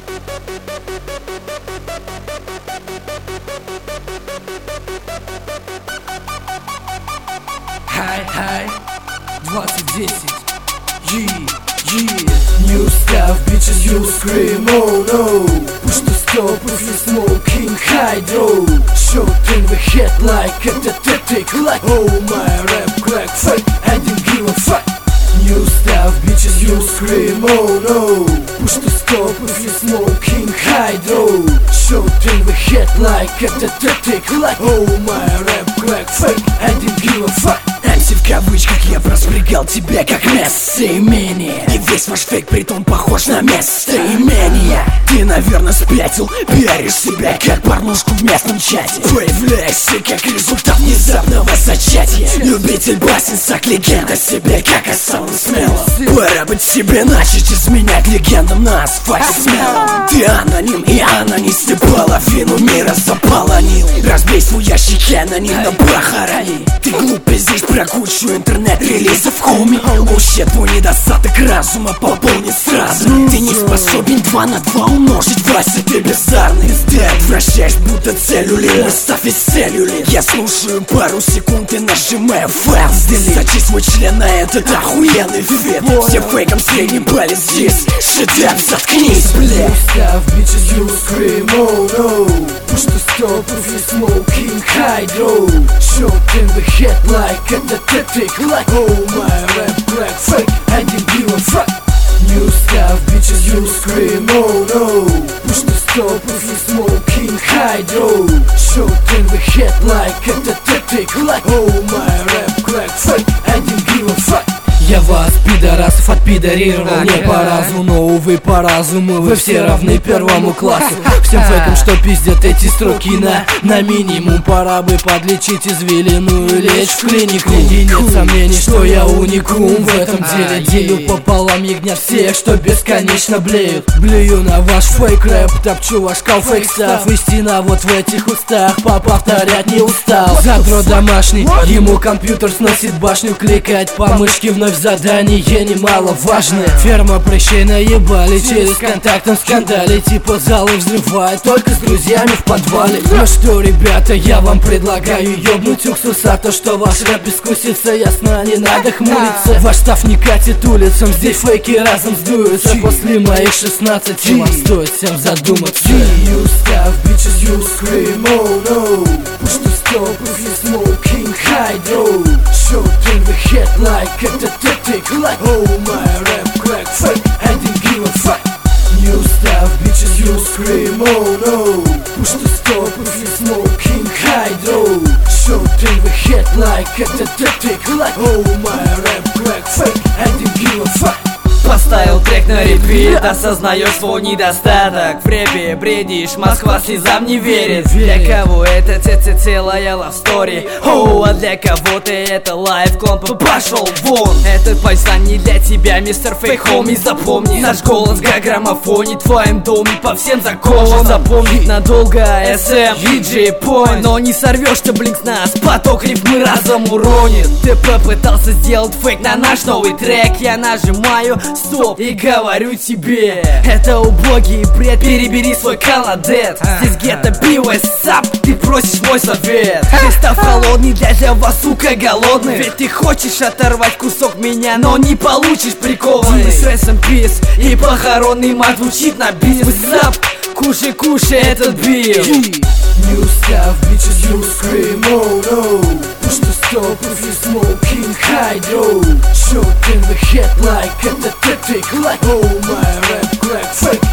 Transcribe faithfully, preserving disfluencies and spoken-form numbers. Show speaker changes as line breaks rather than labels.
Хай, хай, двадцать десять. Yeah, yeah. New stuff, bitches, you scream, oh no. Push to stop if you smoking hydro. Shot in the head like a tetetic. Like, oh my rap crack fake, I didn't give a fuck. New stuff, bitches, you scream, oh no. Push to stop if you smoking hydro. Shot in the head like a tetetic. Like, oh my rap crack fake, I didn't give a fuck. Анти в кавычках, я проспрягал тебя как местоимение. И весь ваш фейк притом похож на местоимение. Ты, наверное, спятил, пиаришь себя как порнушку в местном чате. Появляешься как результат внезапного зачатия. Любитель басен, сак легенда себе как о самом смелом. Пора быть себе, начать изменять легендам на асфальте смело. Ты аноним, и анонист, ты половину мира заполонил. Разбей свой ящик анонимно похорони. Ты глупый здесь про кучу интернет-релизов, хоми. Вообще твой недостаток разума пополнит сразу. Ты не способен два на два умножить, Вася, ты бездарный. Ты отвращаешь, будто целлюлит. Оставь из целлюлит. Я слушаю пару секунд и нажимаю файл сделить. Сочи свой член на этот охуенный вид. Все фейком средний палец здесь. Шедевр, заткнись, блядь. Stuff, bitches, you scream, oh no. Push to stop if you smoking hydro. Shot in the head like a tetetic. Like, oh my rap crack fake, I didn't give a fuck. New stuff, bitches, you scream, oh no. Push to stop if you smoking hydro. Shot in the head like a tetetic. Like, oh my rap crack fake, I didn't give a fuck. Я вас, пидорасов, отпидорировал не по разуму, но, увы, по разуму вы все равны первому классу. Всем фейкам, что пиздят эти строки на, на минимум. Пора бы подлечить извилину и лечь в клинику. И нет сомнений, что я уникум в этом деле. Делю пополам ягнят всех, что бесконечно блеют. Блюю на ваш фейк рэп, топчу ваш кал-фейк став. Истина вот в этих устах, повторять не устал. Задрот домашний, ему компьютер сносит башню. Кликать по мышке вновь задание немаловажное. Ферма прыщей наебали, через контактом скандали. Типа залы взрывают, только с друзьями в подвале. Ну что, ребята, я вам предлагаю ёбнуть уксуса. То, что ваш рэп бескусится, ясно, не надо хмуриться. Ваш став не катит улицам, здесь фейки разом сдуются. После моих шестнадцати вам стоит всем задуматься. You stuff, bitches, you scream, oh no. Push to stop if you smoking hydro. Shot in the head like a tetetic. Like, oh my rap crack fake, I didn't give a fuck. New stuff, bitches, you scream, oh no. Push to stop if you smoking hydro. Shot in the head like a tetetic. Like, oh my rap crack fake, I didn't give a fuck. Поставил трек на репит, осознаешь свой недостаток. В рэпе бредишь, Москва слезам не верит. Для кого это ц-ц целая лавстори? Оу, а для кого-то это лайф клон. Пошел вон! Этот пальсан не для тебя, мистер Фейк, хоми, запомни. Наш голос как граммофоне, в твоем доме по всем законам. Запомнить надолго эс эм и джей Point. Но не сорвешь-то, блин, с нас, поток рифмы разом уронит. Ты попытался сделать фейк на наш новый трек. Я нажимаю стоп и говорю тебе, это убогий бред, перебери свой каладет. Здесь где-то пиво, сап, ты просишь мой совет. Ты став холодный для этого, сука, голодный. Ведь ты хочешь оторвать кусок меня, но не получишь прикованный. Rest in peace, и похоронный мат звучит на бис. Сап, кушай, кушай этот бит. New stuff, bitches, you scream, oh no. Push to stop if you smoking hydro. Shot in the head like a tetetic. Like, oh my rap crack fake,